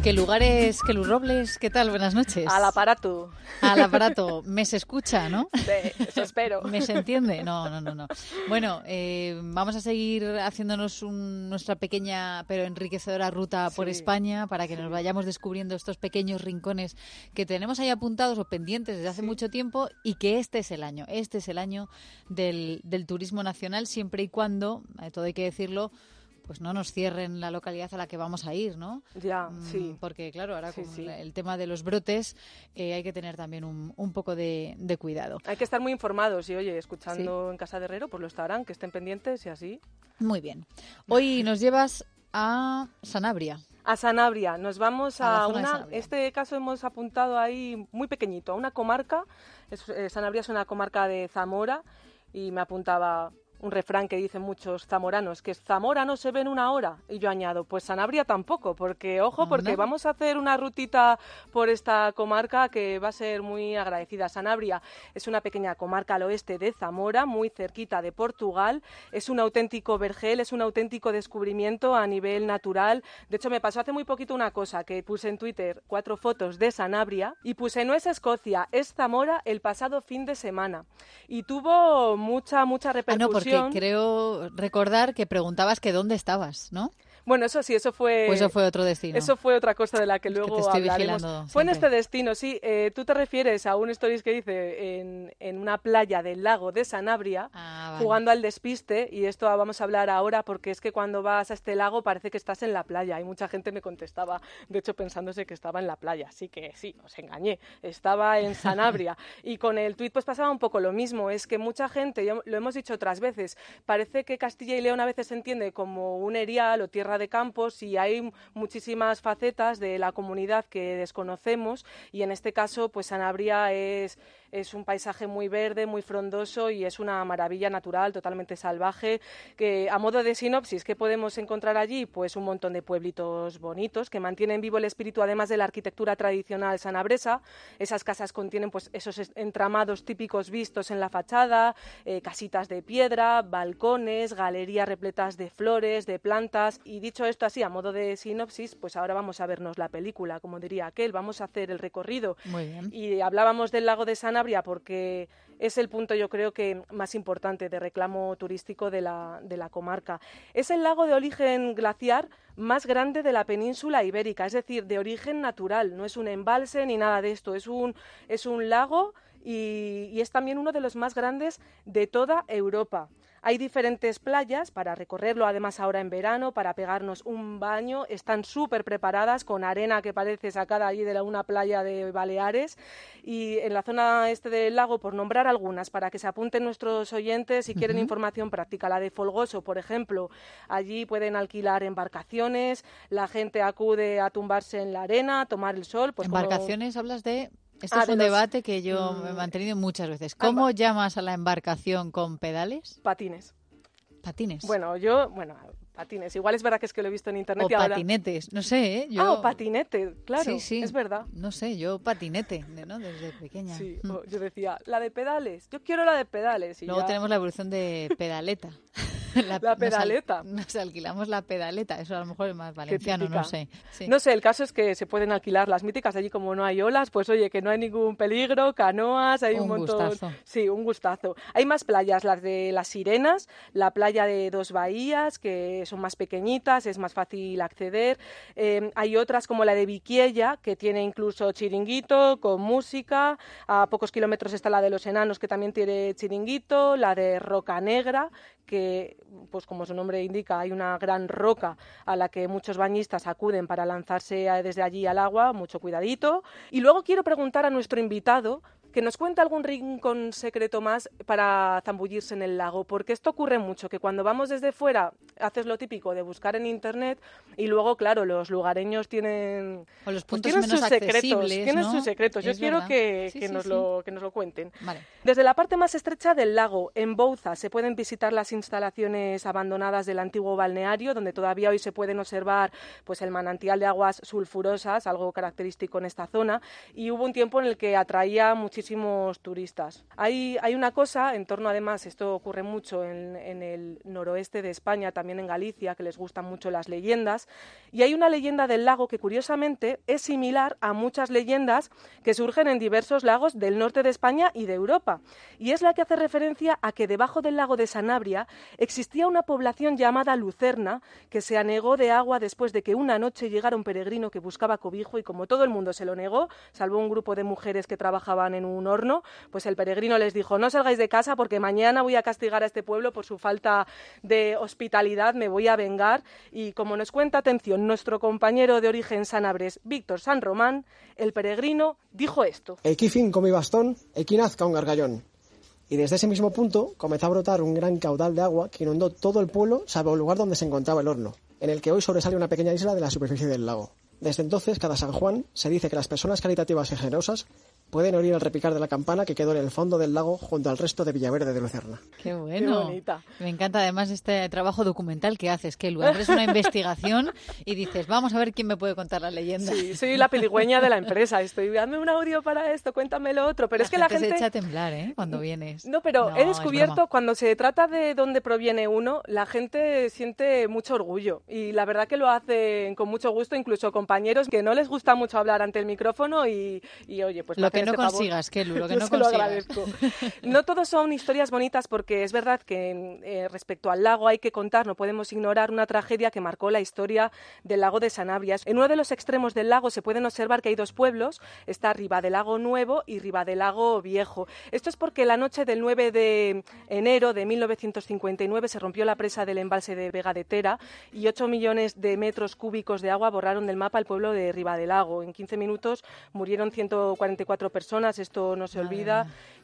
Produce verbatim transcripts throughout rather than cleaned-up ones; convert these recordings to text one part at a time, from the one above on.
¿Qué lugares, qué Robles? ¿Qué tal? Buenas noches. Al aparato. Al aparato. Me se escucha, ¿no? Sí, eso espero. ¿Me se entiende? No, no, no. no. Bueno, eh, vamos a seguir haciéndonos un, nuestra pequeña pero enriquecedora ruta por Sí, España para que sí. nos vayamos descubriendo estos pequeños rincones que tenemos ahí apuntados o pendientes desde hace Sí. mucho tiempo, y que este es el año. Este es el año del, del turismo nacional, siempre y cuando, eh, todo hay que decirlo, pues no nos cierren la localidad a la que vamos a ir, ¿no? Ya, Mm, sí. Porque, claro, ahora Sí, con sí. el tema de los brotes eh, hay que tener también un, un poco de, de cuidado. Hay que estar muy informados y, oye, escuchando en Casa de Herrero, pues lo estarán, que estén pendientes y así. Muy bien. Hoy nos llevas a Sanabria. A Sanabria, nos vamos A la a, zona de una, Sanabria. este caso hemos apuntado ahí muy pequeñito, a una comarca. Es, eh, Sanabria es una comarca de Zamora y me apuntaba un refrán que dicen muchos zamoranos, que es Zamora no se ve en una hora. Y yo añado, pues Sanabria tampoco, porque ojo, porque Anda. vamos a hacer una rutita por esta comarca que va a ser muy agradecida. Sanabria es una pequeña comarca al oeste de Zamora, muy cerquita de Portugal. Es un auténtico vergel, es un auténtico descubrimiento a nivel natural. De hecho, me pasó hace muy poquito una cosa, que puse en Twitter cuatro fotos de Sanabria y puse, no es Escocia, es Zamora el pasado fin de semana. Y tuvo mucha, mucha Ah, no, repercusión. porque creo recordar que preguntabas que dónde estabas, ¿no? Bueno, eso sí, eso fue... O eso fue otro destino. Eso fue otra cosa de la que Es que luego te estoy hablaremos. vigilando Fue en siempre. este destino, sí. Eh, tú te refieres a un stories que hice en, en una playa del lago de Sanabria, Ah, vale. jugando al despiste, y esto vamos a hablar ahora porque es que cuando vas a este lago parece que estás en la playa, y mucha gente me contestaba, de hecho, pensándose que estaba en la playa. Así que sí, os engañé, estaba en Sanabria. Y con el tuit pues pasaba un poco lo mismo, es que mucha gente, ya lo hemos dicho otras veces, parece que Castilla y León a veces se entiende como un erial o tierra de campos, y hay muchísimas facetas de la comunidad que desconocemos, y en este caso pues Sanabria es, es un paisaje muy verde, muy frondoso, y es una maravilla natural totalmente salvaje. Que a modo de sinopsis, ¿qué podemos encontrar allí? Pues un montón de pueblitos bonitos que mantienen vivo el espíritu, además de la arquitectura tradicional sanabresa. Esas casas contienen pues esos entramados típicos vistos en la fachada, eh, casitas de piedra, balcones, galerías repletas de flores, de plantas. Y dicho esto así a modo de sinopsis, pues ahora vamos a vernos la película, como diría aquel, vamos a hacer el recorrido. Muy bien. Y hablábamos del lago de Sanabria porque es el punto, yo creo que más importante de reclamo turístico de la, de la comarca. Es el lago de origen glaciar más grande de la península ibérica, es decir, de origen natural, no es un embalse ni nada de esto, es un, es un lago y, y es también uno de los más grandes de toda Europa. Hay diferentes playas para recorrerlo, además ahora en verano, para pegarnos un baño. Están súper preparadas con arena que parece sacada allí de la, una playa de Baleares. Y en la zona este del lago, por nombrar algunas, para que se apunten nuestros oyentes si quieren Ujú. información práctica, la de Folgoso, por ejemplo. Allí pueden alquilar embarcaciones, la gente acude a tumbarse en la arena, a tomar el sol. Pues como- Embarcaciones, hablas de... Esto Ah, es de un los- debate que yo mm, me he mantenido muchas veces. ¿Cómo amba- llamas a la embarcación con pedales? Patines. Patines. Bueno, yo, bueno, patines. Igual es verdad que es que lo he visto en internet O y ahora... patinetes, no sé, ¿eh? Yo... Ah, o patinete, claro, Sí, sí. es verdad. No sé, yo patinete, ¿no? Desde pequeña. Sí, Mm. o yo decía, la de pedales, yo quiero la de pedales. Y Luego ya- tenemos la evolución de pedaleta. La, La nos al- pedaleta. Nos, alquilamos la pedaleta, eso a lo mejor es más valenciano, típica. no sé. Sí. No sé, el caso es que se pueden alquilar las míticas, allí como no hay olas, pues oye, que no hay ningún peligro, canoas, hay un, Un montón... gustazo. Sí, un gustazo. Hay más playas, las de las Sirenas, la playa de Dos Bahías, que son más pequeñitas, es más fácil acceder. Eh, hay otras como la de Viquiella, que tiene incluso chiringuito, con música. A pocos kilómetros está la de Los Enanos, que también tiene chiringuito. La de Roca Negra, que, pues como su nombre indica, hay una gran roca a la que muchos bañistas acuden para lanzarse desde allí al agua, mucho cuidadito. Y luego quiero preguntar a nuestro invitado que nos cuente algún rincón secreto más para zambullirse en el lago, porque esto ocurre mucho, que cuando vamos desde fuera haces lo típico de buscar en internet y luego, claro, los lugareños tienen, O los pues puntos tienen menos sus secretos, accesibles, tienen ¿no? sus secretos. Yo Es quiero verdad. que, Sí, que sí, nos sí. lo, que nos lo cuenten. Vale. Desde la parte más estrecha del lago, en Bouza, se pueden visitar las instalaciones abandonadas del antiguo balneario, donde todavía hoy se pueden observar pues, el manantial de aguas sulfurosas, algo característico en esta zona, y hubo un tiempo en el que atraía muchísimo muchísimos turistas. Hay, hay una cosa, en torno además, esto ocurre mucho en, en el noroeste de España, también en Galicia, que les gustan mucho las leyendas, y hay una leyenda del lago que curiosamente es similar a muchas leyendas que surgen en diversos lagos del norte de España y de Europa, y es la que hace referencia a que debajo del lago de Sanabria existía una población llamada Lucerna que se anegó de agua después de que una noche llegara un peregrino que buscaba cobijo y como todo el mundo se lo negó, salvo un grupo de mujeres que trabajaban en un horno, pues el peregrino les dijo: no salgáis de casa porque mañana voy a castigar a este pueblo por su falta de hospitalidad, me voy a vengar. Y como nos cuenta, atención, nuestro compañero de origen sanabres, Víctor San Román, el peregrino dijo esto: Equí fin con mi bastón, equí nazca un gargallón. Y desde ese mismo punto comenzó a brotar un gran caudal de agua que inundó todo el pueblo, salvo el lugar donde se encontraba el horno, en el que hoy sobresale una pequeña isla de la superficie del lago. Desde entonces, cada San Juan se dice que las personas caritativas y generosas pueden oír el repicar de la campana que quedó en el fondo del lago junto al resto de Villaverde de Lucerna. Qué bueno. Qué bonita. Me encanta además este trabajo documental que haces, que luego abres una investigación y dices, vamos a ver quién me puede contar la leyenda. Sí, soy la peligüeña de la empresa. Estoy, dame un audio para esto, cuéntame lo otro. Pero la es que gente la gente se echa a temblar, ¿eh? Cuando vienes. No, pero no, he descubierto cuando se trata de dónde proviene uno, la gente siente mucho orgullo y la verdad que lo hacen con mucho gusto, incluso compañeros que no les gusta mucho hablar ante el micrófono y, y oye, pues lo que no este consigas, favor, Kelu, lo que yo no se consigas. Lo agradezco. No todos son historias bonitas porque es verdad que eh, respecto al lago hay que contar, no podemos ignorar una tragedia que marcó la historia del lago de Sanabria. En uno de los extremos del lago se pueden observar que hay dos pueblos, está Ribadelago Nuevo y Ribadelago Viejo. Esto es porque la noche del nueve de enero de mil novecientos cincuenta y nueve se rompió la presa del embalse de Vega de Tera y ocho millones de metros cúbicos de agua borraron del mapa el pueblo de Ribadelago. En quince minutos murieron ciento cuarenta y cuatro personas, esto no se olvida,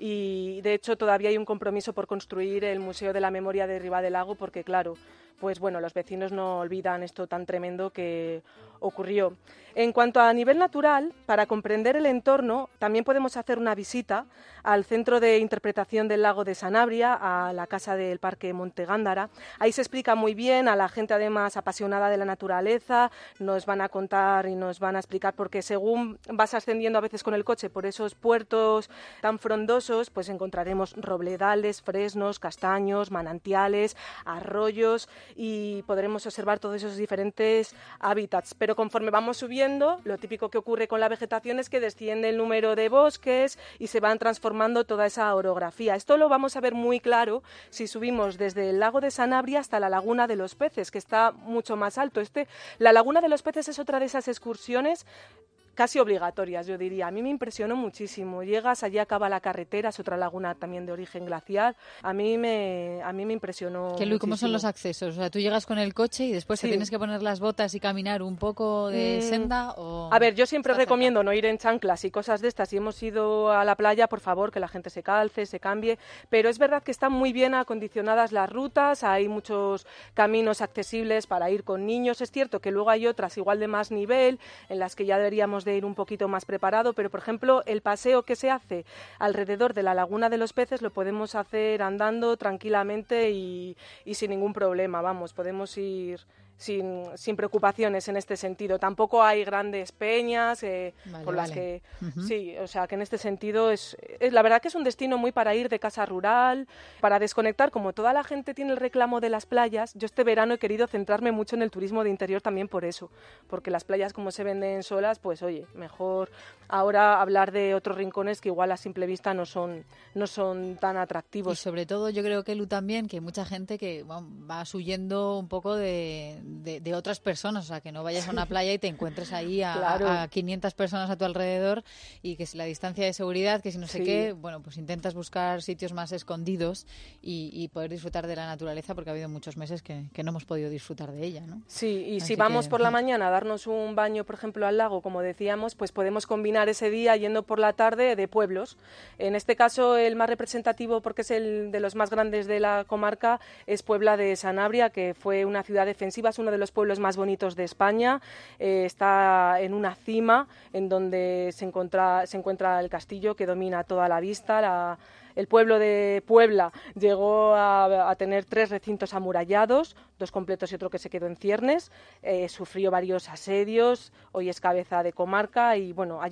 y de hecho todavía hay un compromiso por construir el Museo de la Memoria de Ribadelago porque, claro, pues bueno, los vecinos no olvidan esto tan tremendo que ocurrió. En cuanto a nivel natural, para comprender el entorno, también podemos hacer una visita al Centro de Interpretación del Lago de Sanabria, a la Casa del Parque Monte Gándara. Ahí se explica muy bien, a la gente además apasionada de la naturaleza, nos van a contar y nos van a explicar, porque según vas ascendiendo a veces con el coche por esos puertos tan frondosos, pues encontraremos robledales, fresnos, castaños, manantiales, arroyos y podremos observar todos esos diferentes hábitats. Pero conforme vamos subiendo, lo típico que ocurre con la vegetación es que desciende el número de bosques y se van transformando toda esa orografía. Esto lo vamos a ver muy claro si subimos desde el lago de Sanabria hasta la Laguna de los Peces, que está mucho más alto. Este, la Laguna de los Peces es otra de esas excursiones casi obligatorias, yo diría. A mí me impresionó muchísimo. Llegas, allí acaba la carretera, es otra laguna también de origen glacial. A mí me, a mí me impresionó ¿Qué, Luis, cómo son muchísimo. los accesos? O sea, ¿tú llegas con el coche y después Sí. te tienes que poner las botas y caminar un poco de Mm, senda? O... A ver, yo siempre ¿Está recomiendo cerca? no ir en chanclas y cosas de estas. Si hemos ido a la playa, por favor, que la gente se calce, se cambie. Pero es verdad que están muy bien acondicionadas las rutas, hay muchos caminos accesibles para ir con niños. Es cierto que luego hay otras igual de más nivel, en las que ya deberíamos de ir un poquito más preparado, pero por ejemplo el paseo que se hace alrededor de la Laguna de los Peces lo podemos hacer andando tranquilamente y, y sin ningún problema, vamos, podemos ir sin, sin preocupaciones en este sentido. Tampoco hay grandes peñas eh, Vale, por las vale. que Ujú. sí, o sea que en este sentido es, es la verdad que es un destino muy para ir de casa rural, para desconectar. Como toda la gente tiene el reclamo de las playas, yo este verano he querido centrarme mucho en el turismo de interior también por eso, porque las playas como se venden solas, pues oye, mejor ahora hablar de otros rincones que igual a simple vista no son, no son tan Y atractivos. sobre todo yo creo que Lu también, que hay mucha gente que bueno, va huyendo un poco de, de, de otras personas, o sea, que no vayas a una playa y te encuentres ahí a, Claro. a quinientas personas a tu alrededor y que si la distancia de seguridad, que si no sé Sí. qué, bueno, pues intentas buscar sitios más escondidos y, y poder disfrutar de la naturaleza, porque ha habido muchos meses que, que no hemos podido disfrutar de ella, ¿no? Sí, y Así si vamos que- por la mañana a darnos un baño, por ejemplo, al lago, como decíamos, pues podemos combinar ese día yendo por la tarde de pueblos. En este caso, el más representativo, porque es el de los más grandes de la comarca, es Puebla de Sanabria, que fue una ciudad defensiva, es uno de los pueblos más bonitos de España. Eh, está en una cima en donde se encuentra, se encuentra el castillo que domina toda la vista. La, El pueblo de Puebla llegó a, a tener tres recintos amurallados, dos completos y otro que se quedó en ciernes. Eh, sufrió varios asedios, hoy es cabeza de comarca y bueno, allí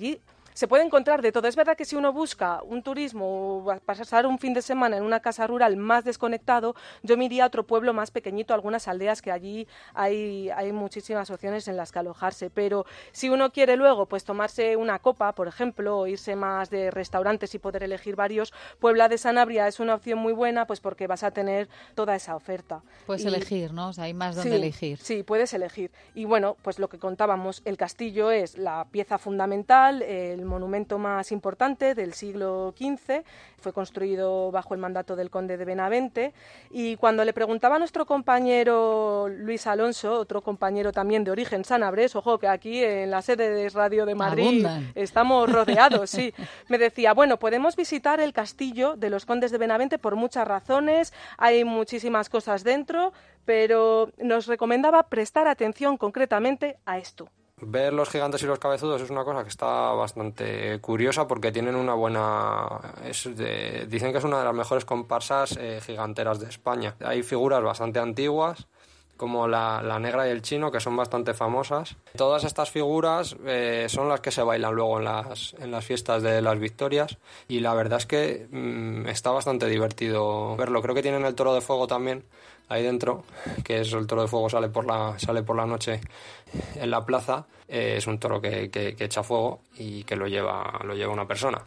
se puede encontrar de todo. Es verdad que si uno busca un turismo o pasar un fin de semana en una casa rural más desconectado, yo me iría a otro pueblo más pequeñito, algunas aldeas que allí hay, hay muchísimas opciones en las que alojarse. Pero si uno quiere luego pues tomarse una copa, por ejemplo, o irse más de restaurantes y poder elegir varios, Puebla de Sanabria es una opción muy buena pues porque vas a tener toda esa oferta. Puedes y... elegir, ¿no? O sea, hay más donde sí, elegir. Sí, puedes elegir. Y bueno, pues lo que contábamos, el castillo es la pieza fundamental, el monumento más importante del siglo quince, fue construido bajo el mandato del conde de Benavente, y cuando le preguntaba a nuestro compañero Luis Alonso, otro compañero también de origen sanabrés, ojo que aquí en la sede de Radio de Madrid Abundan. Estamos rodeados, sí, me decía, bueno, podemos visitar el castillo de los condes de Benavente por muchas razones, hay muchísimas cosas dentro, pero nos recomendaba prestar atención concretamente a esto. Ver los gigantes y los cabezudos es una cosa que está bastante curiosa porque tienen una buena... Es de, dicen que es una de las mejores comparsas eh, giganteras de España. Hay figuras bastante antiguas, como la, la negra y el chino, que son bastante famosas. Todas estas figuras eh, son las que se bailan luego en las, en las fiestas de las Victorias, y la verdad es que mmm, está bastante divertido verlo. Creo que tienen el toro de fuego también ahí dentro, que es el toro de fuego, sale por la, sale por la noche en la plaza. Eh, es un toro que, que, que echa fuego y que lo lleva, lo lleva una persona.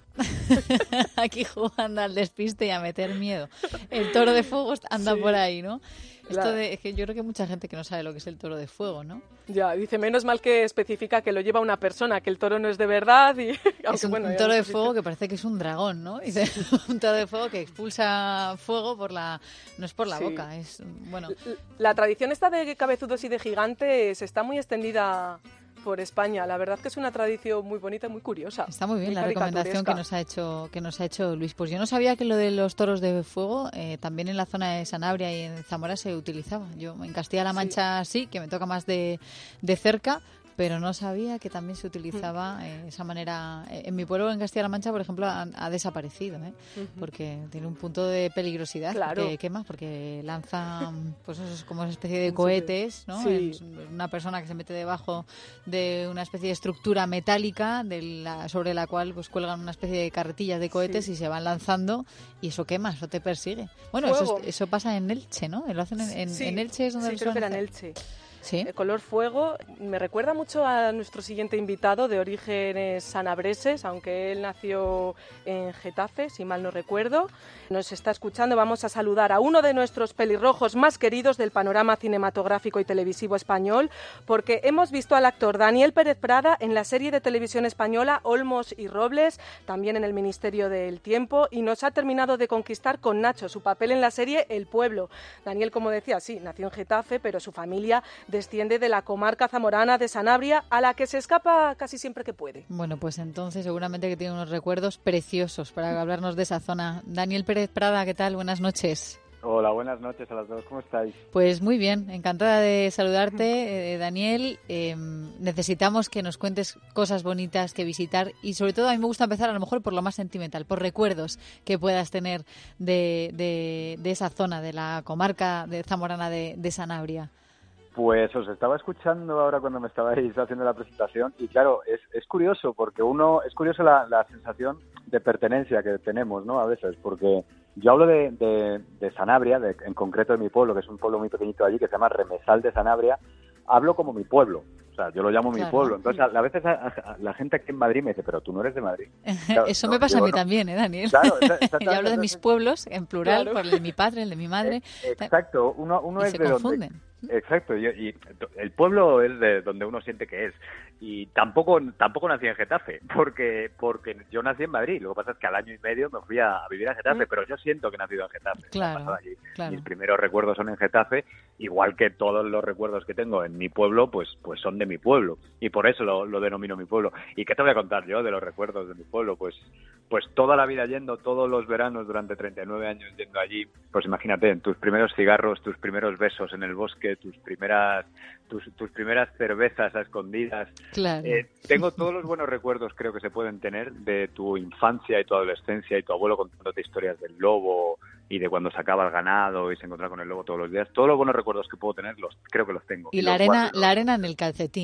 Aquí jugando al despiste y a meter miedo. El toro de fuego anda sí. por ahí, ¿no? Esto La... de, es que yo creo que hay mucha gente que no sabe lo que es el toro de fuego, ¿no? Ya, dice, menos mal que especifica que lo lleva una persona, que el toro no es de verdad. Y... Es Aunque, un, bueno, un toro de fuego que parece que es un dragón, ¿no? Dice, un toro de fuego que expulsa fuego por la... No es por la sí. boca, es... bueno. La tradición esta de cabezudos y de gigantes está muy extendida por España. La verdad que es una tradición muy bonita y muy curiosa. Está muy bien muy la recomendación que nos ha hecho que nos ha hecho Luis. Pues yo no sabía que lo de los toros de fuego eh, también en la zona de Sanabria y en Zamora se utilizaba. Yo en Castilla-La Mancha sí. sí, que me toca más de, de cerca, pero no sabía que también se utilizaba eh, esa manera. En mi pueblo, en Castilla-La Mancha, por ejemplo, ha, ha desaparecido, ¿eh? Uh-huh. Porque tiene un punto de peligrosidad. Claro. Porque, ¿qué más? Porque lanzan, pues eso es como una especie de cohetes, ¿no? Sí. Es una persona que se mete debajo de una especie de estructura metálica de la, sobre la cual pues cuelgan una especie de carretillas de cohetes sí. y se van lanzando, y eso quema, eso te persigue. Bueno, eso, eso pasa en Elche, ¿no? Lo hacen en, en, sí. en Elche, es donde sí, lo creo que era hacer. en Elche. ¿Sí? El color fuego me recuerda mucho a nuestro siguiente invitado de orígenes sanabreses, aunque él nació en Getafe, si mal no recuerdo. Nos está escuchando, vamos a saludar a uno de nuestros pelirrojos más queridos del panorama cinematográfico y televisivo español, porque hemos visto al actor Daniel Pérez Prada en la serie de televisión española Olmos y Robles, también en El Ministerio del Tiempo, y nos ha terminado de conquistar con Nacho, su papel en la serie El Pueblo. Daniel, como decía, sí, nació en Getafe, pero su familia desciende de la comarca zamorana de Sanabria, a la que se escapa casi siempre que puede. Bueno, pues entonces seguramente que tiene unos recuerdos preciosos para hablarnos de esa zona. Daniel Pérez Prada, ¿qué tal? Buenas noches. Hola, buenas noches a las dos. ¿Cómo estáis? Pues muy bien, encantada de saludarte, eh, Daniel. Eh, necesitamos que nos cuentes cosas bonitas que visitar, y sobre todo a mí me gusta empezar a lo mejor por lo más sentimental, por recuerdos que puedas tener de, de, de esa zona, de la comarca de zamorana de, de Sanabria. Pues os estaba escuchando ahora cuando me estabais haciendo la presentación, y claro, es, es curioso porque uno, es curioso la, la sensación de pertenencia que tenemos, ¿no? A veces, porque yo hablo de, de, de Sanabria, de, en concreto de mi pueblo, que es un pueblo muy pequeñito allí que se llama Remesal de Sanabria, hablo como mi pueblo. O sea, yo lo llamo claro. mi pueblo. Entonces, a, a veces a, a, la gente aquí en Madrid me dice, pero tú no eres de Madrid. Claro, Eso no, me pasa digo, a mí no. también, ¿eh, Daniel? Claro, yo hablo de mis pueblos, en plural, claro. por el de mi padre, el de mi madre. Eh, exacto, uno, uno y es se de confunden. donde... Exacto, y, y el pueblo es de donde uno siente que es. Y tampoco tampoco nací en Getafe, porque porque yo nací en Madrid. Lo que pasa es que al año y medio me fui a, a vivir a Getafe, mm. pero yo siento que he nacido en Getafe. Claro, allí. claro. Mis primeros recuerdos son en Getafe, igual que todos los recuerdos que tengo en mi pueblo, pues pues son de mi pueblo. Y por eso lo, lo denomino mi pueblo. ¿Y qué te voy a contar yo de los recuerdos de mi pueblo? Pues pues toda la vida yendo, todos los veranos durante treinta y nueve años yendo allí. Pues imagínate, tus primeros cigarros, tus primeros besos en el bosque, tus primeras tus, tus primeras cervezas a escondidas. Claro. Eh, tengo todos los buenos recuerdos, creo que se pueden tener, de tu infancia y tu adolescencia, y tu abuelo contándote historias del lobo y de cuando sacaba el ganado y se encontraba con el lobo todos los días. Todos los buenos recuerdos que puedo tener, los creo que los tengo. Y, y la arena, la arena en el calcetín.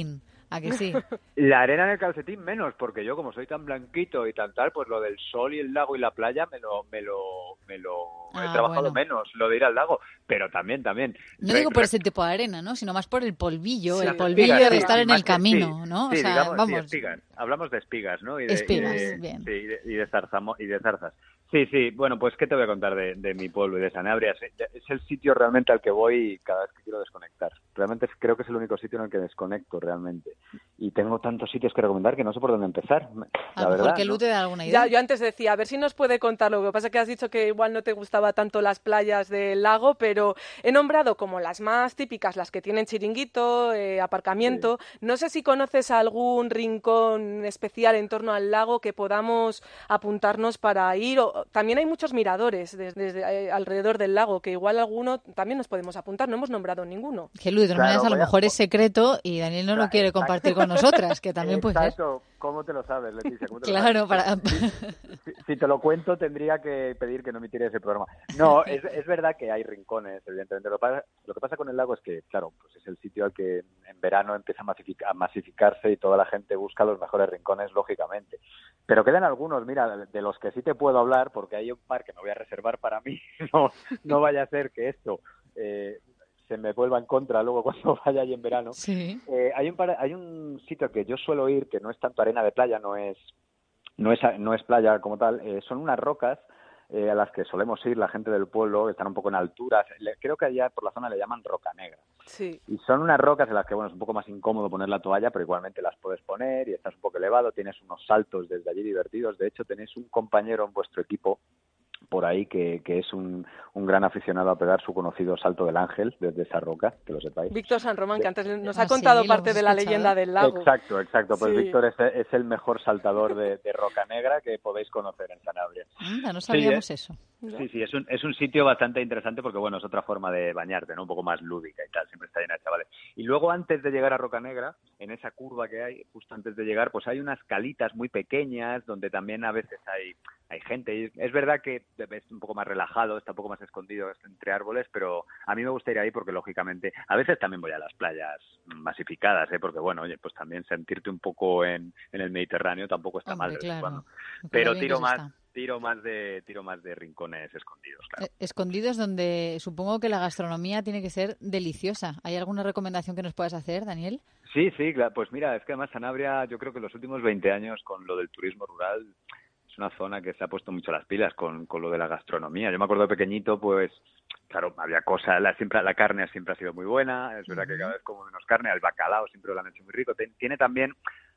¿A que sí? La arena en el calcetín menos, porque yo como soy tan blanquito y tan tal, pues lo del sol y el lago y la playa me lo me lo me lo Ah, he trabajado bueno. menos, lo de ir al lago, pero también también. No Re- digo por re- ese tipo de arena, ¿no? Sino más por el polvillo, Sí, el polvillo espigas, de sí, estar sí, en más el que- camino, sí, ¿no? O sí, sea, digamos, sí, vamos, espigas. Hablamos de espigas, ¿no? Y de, Espigas, y de- bien. sí, y de, y de zarzamo- y de zarzas. Sí, sí, bueno, pues ¿qué te voy a contar de, de mi pueblo y de Sanabria? Es, es el sitio realmente al que voy cada vez que quiero desconectar. Realmente es- creo que es el único sitio en el que desconecto realmente. Y tengo tantos sitios que recomendar que no sé por dónde empezar, a la lo mejor verdad. que ¿no? Lu te da alguna idea. Ya, yo antes decía, a ver si nos puede contar. Lo que pasa es que has dicho que igual no te gustaba tanto las playas del lago, pero he nombrado como las más típicas, las que tienen chiringuito, eh, aparcamiento. No sé si conoces algún rincón especial en torno al lago que podamos apuntarnos para ir. O, también hay muchos miradores desde, desde, eh, alrededor del lago, que igual alguno también nos podemos apuntar. No hemos nombrado ninguno. Que Lu, de todas Claro, maneras, a lo voy a- mejor es secreto y Daniel no lo Claro, quiere exacto. compartir con nosotras, que también puede ser. Exacto, ¿cómo te lo sabes, Leticia? ¿Cómo te lo Claro, sabes? para... Si, si te lo cuento, tendría que pedir que no emitiera ese programa. No, es, es verdad que hay rincones, evidentemente. Lo, pa- lo que pasa con el lago es que, claro, pues es el sitio al que en verano empieza a, masific- a masificarse y toda la gente busca los mejores rincones, lógicamente. Pero quedan algunos, mira, de los que sí te puedo hablar, porque hay un par que me voy a reservar para mí. No, no vaya a ser que esto eh, se me vuelva en contra luego cuando vaya ahí en verano. Sí. Eh, hay un par- hay un sitio al que yo suelo ir que no es tanto arena de playa, no es no es no es playa como tal, eh, son unas rocas eh, a las que solemos ir la gente del pueblo, que están un poco en alturas. Le- creo que allá por la zona le llaman Roca Negra. Sí. Y son unas rocas en las que, bueno, es un poco más incómodo poner la toalla, pero igualmente las puedes poner y estás un poco elevado, tienes unos saltos desde allí divertidos. De hecho, tenéis un compañero en vuestro equipo por ahí que, que es un, un gran aficionado a pegar su conocido salto del ángel desde esa roca, que lo sepáis. Víctor San Román, que antes nos Ah, ha contado sí, lo parte hemos de la escuchado. leyenda del lago. Exacto, exacto. Pues Sí. Víctor es, es el mejor saltador de, de Roca Negra que podéis conocer en Sanabria. Anda, no Sí, sabíamos ¿eh? eso. Sí, sí, es un, es un sitio bastante interesante porque, bueno, es otra forma de bañarte, ¿no? Un poco más lúdica y tal, siempre está llena de chavales. Y luego, antes de llegar a Roca Negra, en esa curva que hay, justo antes de llegar, pues hay unas calitas muy pequeñas donde también a veces hay, hay gente. Y es verdad que es un poco más relajado, está un poco más escondido entre árboles, pero a mí me gusta ir ahí porque, lógicamente, a veces también voy a las playas masificadas, ¿eh? Porque, bueno, oye, pues también sentirte un poco en, en el Mediterráneo tampoco está Hombre, mal de vez en claro. cuando. Con lo Pero bien que tiro se más... está. Tiro más de tiro más de rincones escondidos, claro. Eh, Escondidos donde supongo que la gastronomía tiene que ser deliciosa. ¿Hay alguna recomendación que nos puedas hacer, Daniel? Sí, sí, claro. Pues mira, es que además Sanabria, yo creo que en los últimos veinte años con lo del turismo rural es una zona que se ha puesto mucho las pilas con, con lo de la gastronomía. Yo me acuerdo de pequeñito, pues claro, había cosas, la, siempre, la carne siempre ha sido muy buena, es verdad que cada vez como menos carne, el bacalao siempre lo han hecho muy rico. Tiene también...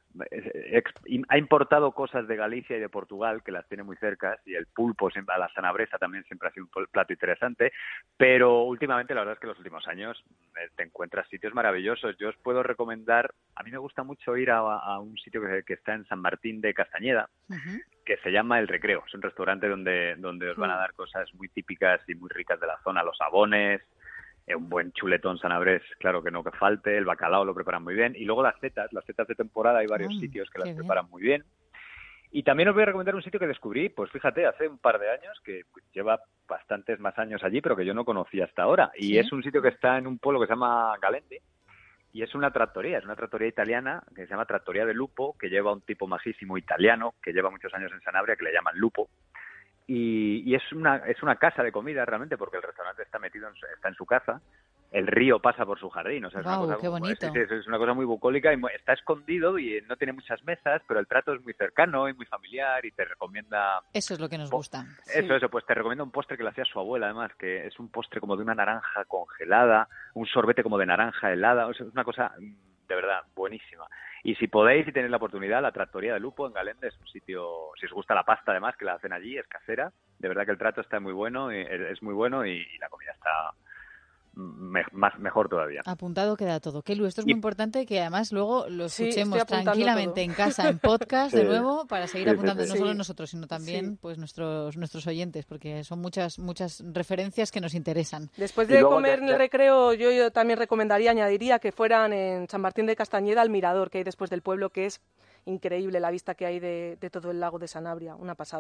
ha importado cosas de Galicia y de Portugal que las tiene muy cercas y el pulpo, siempre, a la sanabresa también siempre ha sido un plato interesante, pero últimamente la verdad es que en los últimos años eh, te encuentras sitios maravillosos. Yo os puedo recomendar, a mí me gusta mucho ir a, a un sitio que, que está en San Martín de Castañeda, uh-huh. que se llama El Recreo. Es un restaurante donde, donde os van a dar cosas muy típicas y muy ricas de la zona, los sabones, un buen chuletón sanabrés, claro que no que falte, el bacalao lo preparan muy bien, y luego las setas, las setas de temporada hay varios mm, sitios que las bien. preparan muy bien. Y también os voy a recomendar un sitio que descubrí, pues fíjate, hace un par de años, que lleva bastantes más años allí, pero que yo no conocía hasta ahora, y ¿sí? Es un sitio que está en un pueblo que se llama Galende, y es una trattoria, es una trattoria italiana que se llama Trattoria de Lupo, que lleva un tipo majísimo italiano, que lleva muchos años en Sanabria, que le llaman Lupo. Y, y es una es una casa de comida realmente porque el restaurante está metido en su, está en su casa, el río pasa por su jardín, o sea, es wow, una cosa qué bonito. Es, es, es una cosa muy bucólica y muy, está escondido y no tiene muchas mesas, pero el trato es muy cercano y muy familiar y te recomienda. Eso es lo que nos gusta. Eso, sí. eso, pues te recomienda un postre que le hacía su abuela, además, que es un postre como de una naranja congelada, un sorbete como de naranja helada, o sea, es una cosa de verdad buenísima. Y si podéis y tenéis la oportunidad, la Trattoria de Lupo en Galende es un sitio, si os gusta la pasta además, que la hacen allí, es casera, de verdad que el trato está muy bueno, es muy bueno y, y la comida está me, más mejor todavía. Apuntado queda todo. Que Lu, esto es muy y... importante que además luego lo escuchemos sí, tranquilamente todo. en casa, en podcast sí. de nuevo, para seguir sí, apuntando sí, sí. no solo nosotros, sino también sí. pues nuestros nuestros oyentes, porque son muchas muchas referencias que nos interesan. Después de comer en el recreo, yo, yo también recomendaría, añadiría que fueran en San Martín de Castañeda al mirador que hay después del pueblo, que es increíble la vista que hay de, de todo el lago de Sanabria, una pasada.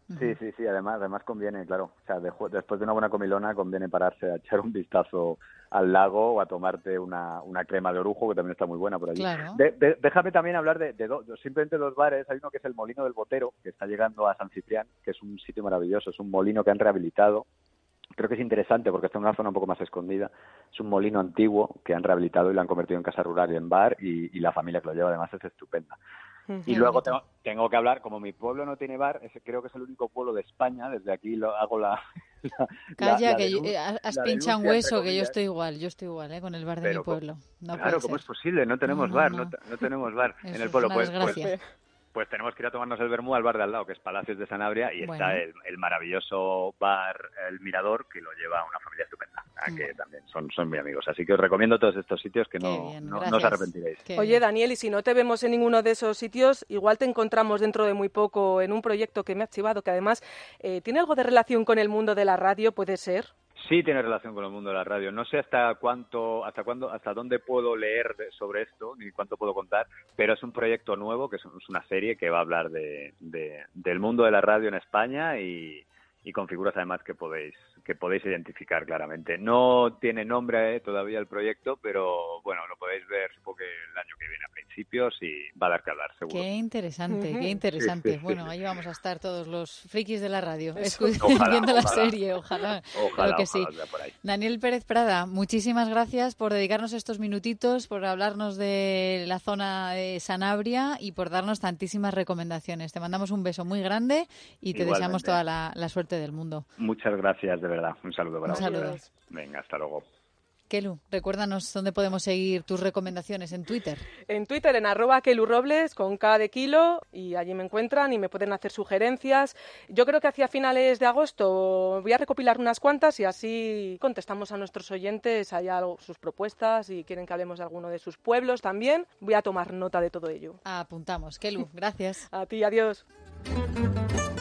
Sí, sí, sí, además, además conviene, claro. O sea, de, después de una buena comilona conviene pararse a echar un vistazo al lago o a tomarte una, una crema de orujo, que también está muy buena por allí. Claro. De, de, déjame también hablar de, de, do, de simplemente dos bares. Hay uno que es el Molino del Botero, que está llegando a San Ciprián, que es un sitio maravilloso. Es un molino que han rehabilitado. Creo que es interesante porque está en una zona un poco más escondida. Es un molino antiguo que han rehabilitado y lo han convertido en casa rural y en bar, y, y la familia que lo lleva además es estupenda. Y luego tengo, tengo que hablar, como mi pueblo no tiene bar, ese creo que es el único pueblo de España, desde aquí lo hago la... la Calla, la, la que denun- yo, eh, has la pinchado un denuncia, hueso, que yo comillas. estoy igual, yo estoy igual, ¿eh? Con el bar de Pero, mi pueblo. No claro, puede ¿cómo ser. es posible? No tenemos No, bar, no. no, no tenemos bar Eso en el es pueblo. una Pues, pues, desgracia. pues tenemos que ir a tomarnos el vermú al bar de al lado, que es Palacios de Sanabria, y Bueno. está el, el maravilloso bar El Mirador, que lo lleva una familia estupenda, ah, que Bueno. también son, son muy amigos. Así que os recomiendo todos estos sitios, que Qué no, bien, no, no gracias. os arrepentiréis. Qué Oye, bien. Daniel, y si no te vemos en ninguno de esos sitios, igual te encontramos dentro de muy poco en un proyecto que me ha archivado, que además eh, tiene algo de relación con el mundo de la radio, ¿puede ser? Sí, tiene relación con el mundo de la radio. No sé hasta cuánto, hasta cuándo, hasta dónde puedo leer de- sobre esto, ni cuánto puedo contar, pero es un proyecto nuevo, que es un- es una serie que va a hablar de, de- del mundo de la radio en España y, y con figuras además que podéis que podéis identificar claramente. No tiene nombre eh, todavía el proyecto, pero bueno, lo podéis ver supongo que el año que viene a principios y va a dar que hablar, seguro. Qué interesante, Ujú. qué interesante. Sí, sí, Bueno, sí. ahí vamos a estar todos los frikis de la radio, Eso. escu- Ojalá, viendo la ojalá. serie, ojalá. Ojalá, Claro que sí. ojalá sea por ahí. Daniel Pérez Prada, muchísimas gracias por dedicarnos estos minutitos, por hablarnos de la zona de Sanabria y por darnos tantísimas recomendaciones. Te mandamos un beso muy grande y te Igualmente. deseamos toda la, la suerte del mundo. Muchas gracias, de verdad. Un saludo para Un vosotros. saludo. Venga, hasta luego. Kelu, recuérdanos dónde podemos seguir tus recomendaciones en Twitter. En Twitter, en arroba kelurobles, con K de kilo, y allí me encuentran y me pueden hacer sugerencias. Yo creo que hacia finales de agosto voy a recopilar unas cuantas y así contestamos a nuestros oyentes allá sus propuestas y quieren que hablemos de alguno de sus pueblos también. Voy a tomar nota de todo ello. Apuntamos. Kelu, gracias. A ti, adiós.